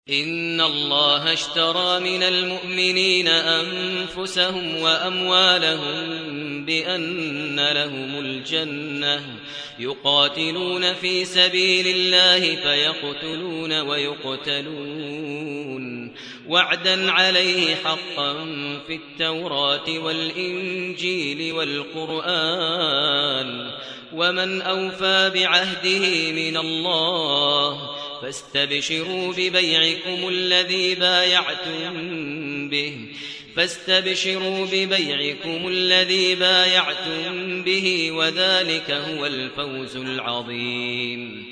إن الله اشترى من المؤمنين أنفسهم وأموالهم بأن لهم الجنة يقاتلون في سبيل الله فيقتلون ويقتلون وعدا عليه حقا في التوراة والإنجيل والقرآن ومن أوفى بعهده من الله فاستبشروا ببيعكم الذي بايعتم به وذلك هو الفوز العظيم.